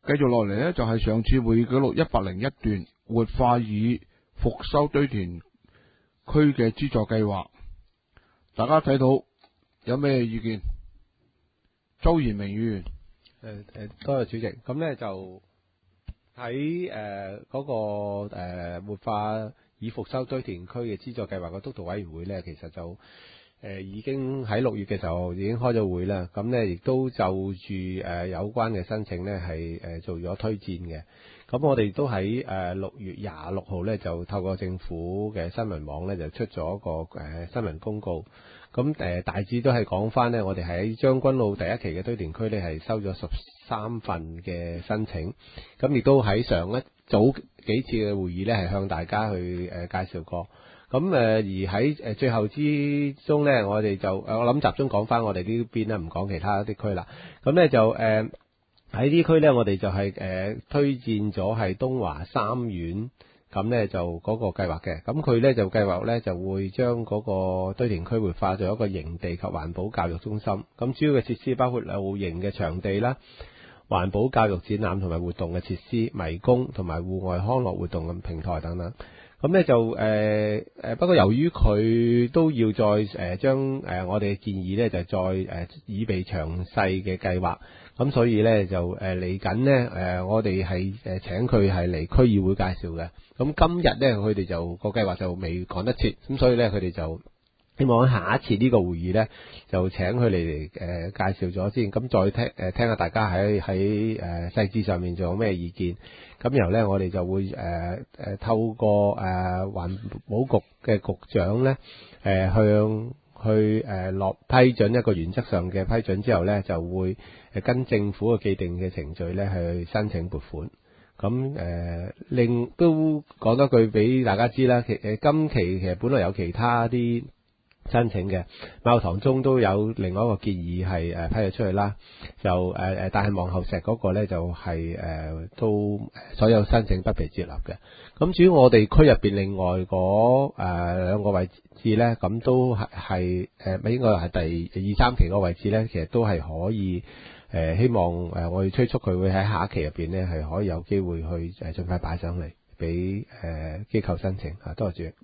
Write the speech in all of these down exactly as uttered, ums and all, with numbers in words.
繼續落嚟呢，就係上次會議記錄一百零一段活化已復修堆填區嘅資助計劃，大家睇到有咩意見？周賢明議員。 誒誒，多謝主席。咁咧就喺誒嗰個誒、呃、活化已復修堆填區嘅資助計劃嘅督導委員會咧，其實就誒、呃、已經喺六月嘅時候已經開咗會啦。咁咧亦都就住誒、呃、有關嘅申請咧係誒做咗推薦嘅。咁我哋都喺誒六月廿六號咧就透過政府嘅新聞網咧就出咗一個誒、呃、新聞公告。咁誒、呃、大致都係講翻呢，我哋喺將軍澳第一期嘅堆填區呢係收咗十三份嘅申請，咁亦都喺上一早幾次嘅會議呢係向大家去誒、呃、介紹過。咁誒、呃、而喺誒最後之中呢，我哋就誒我諗集中講翻我哋呢邊啦，唔講其他啲區啦。咁呢就誒喺呢區呢，我哋就係、是、誒、呃、推薦咗係東華三院。咁呢就嗰個計劃嘅，咁佢呢就計劃呢就會將嗰個堆填區活化做一個營地及環保教育中心。咁主要嘅設施包括露營嘅場地啦、環保教育展覽同埋活動嘅設施、迷宮同埋戶外康樂活動嘅平台等等。咁呢就誒誒、呃，不過由於佢都要再誒將誒我哋嘅建議呢就再誒、呃、以備詳細嘅計劃。咁所以咧就誒嚟緊咧誒我哋係誒請佢係嚟區議會介紹嘅。咁今日咧佢哋就個計劃就未講得切，咁所以咧佢哋就希望喺下一次呢個會議咧就請佢嚟嚟誒介紹咗先，咁再聽誒、呃、聽下大家喺喺誒細節上面仲有咩意見。咁然後咧我哋就會誒誒、呃、透過誒、呃、環保局嘅局長咧誒、呃、向去誒落批准一個原則上嘅批准之後咧，就會誒跟政府嘅既定嘅程序咧去申請撥款。咁誒另都講多句俾大家知啦，其誒今期其實本來有其他啲申請嘅，馬頭塘中都有另外一個建議係誒批咗出去啦，就誒誒但係望后石嗰個咧就係、是、誒、呃、都所有申請不被接納嘅。咁至於我哋區入邊另外嗰誒、呃、兩個位置咧，咁都係係誒應該係第二三期個位置咧，其實都係可以誒、呃、希望誒我哋催促佢會喺下一期入邊咧係可以有機會去誒盡快擺上嚟俾誒機構申請啊，多謝主席。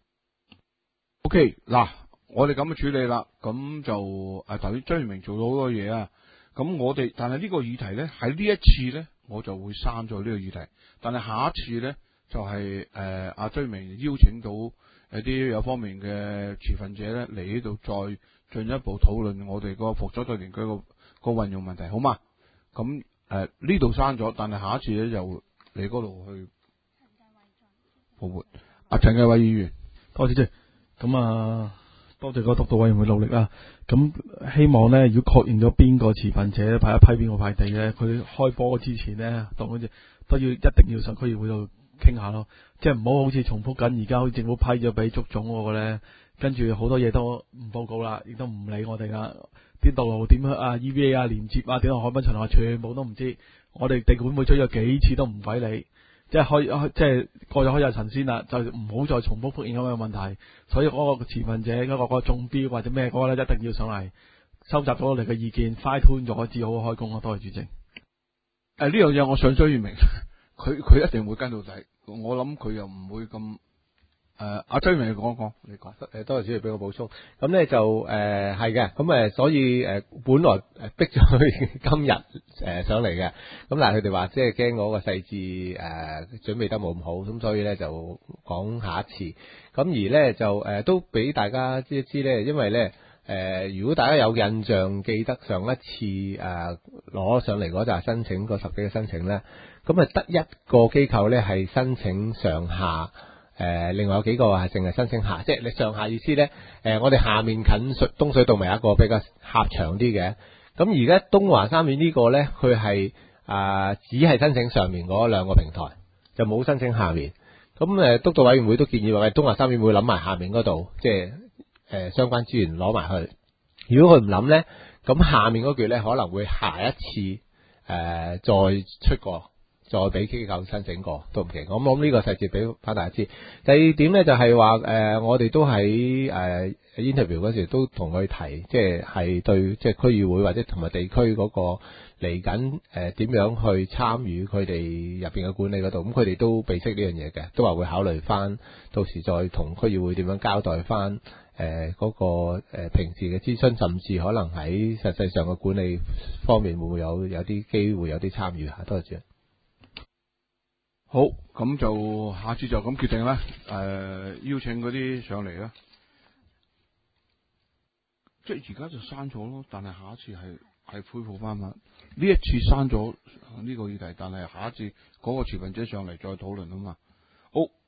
OK 嗱，我哋咁樣處理啦，咁就誒頭先張元明做咗好多嘢啊，咁我哋但係呢個議題咧喺呢一次咧我就會刪咗呢個議題，但係下一次咧就係誒阿張元明邀請到一啲有方面嘅持份者咧嚟呢度再進一步討論我哋個復修堆填區個個運用問題，好嘛？咁誒呢度刪咗，但係下一次咧就嚟嗰度去復活。阿陳繼偉議員， 多謝主席。咁啊，多謝個督導委員會努力啦。咁希望咧，如果確認咗邊個持份者派一批邊個派地咧，佢開波之前咧，當好似都要一定要上區議會度傾下咯。即係唔好好似重複緊而家好似政府批咗俾足總嗰個咧，跟住好多嘢都唔報告啦，亦都唔理我哋啦。啲道路點樣啊 E V A 啊連接啊點樣海濱循環全部都唔知。我哋地管會追咗幾次都唔鬼理。即係開即係過咗開日層先啦，就唔好再重複復現咁嘅問題。所以嗰個持份者嗰、嗰個、嗰個中標或者咩嗰個咧，一定要上嚟收集咗我哋嘅意見 fine tune 咗，至好開工啊！多謝主席。誒呢樣嘢我想追明，佢佢一定會跟到底。我諗佢又唔會咁。誒，阿張明講一講，你講。 誒，多謝主席俾我補充。咁咧就誒係嘅，咁、呃、誒所以誒、呃、本來誒逼咗佢今日誒、呃、上嚟嘅，咁但係佢哋話即係驚嗰個細緻誒、呃、準備得冇咁好，咁所以咧就講下一次。咁而咧就誒、呃、都俾大家知一知咧，因為咧誒、呃、如果大家有印象記得上一次誒攞、呃、上嚟嗰紮申請嗰十幾個申請咧，咁啊得一個機構咧係申請上下。誒、呃，另外有幾個係淨係申請下，即係你上下意思咧。誒、呃，我哋下面近水東水道咪有一個比較狹長啲嘅。咁而家東華三院呢個咧，佢係啊只係申請上面嗰兩個平台，就冇申請下面。咁誒、呃，督導委員會都建議話，東華三院會諗埋下面嗰度，即係誒、呃、相關資源攞埋去。如果佢唔諗咧，咁下面嗰橛咧可能會下一次誒、呃、再出過。 再俾機構申請過都唔奇。咁我諗呢個細節俾翻大家知。第二點咧就係話誒，我哋都喺誒、呃、interview 嗰時都同佢提，即係係對即係區議會或者同埋地區嗰個嚟緊誒點樣去參與佢哋入邊嘅管理嗰度。咁佢哋都備識呢樣嘢嘅，都話會考慮翻，到時再同區議會點樣交代翻。誒嗰、呃那個誒、呃、平時嘅諮詢，甚至可能喺實際上嘅管理方面，會唔會有有啲機會有啲參與下？多謝主任。 好，咁就下次就咁決定啦。誒、呃，邀請嗰啲上嚟啦。即係而家就刪咗咯，但係下一次係係恢復翻嘛。呢一次刪咗呢個議題，但係下一次嗰個持份者上嚟再討論啊嘛。好。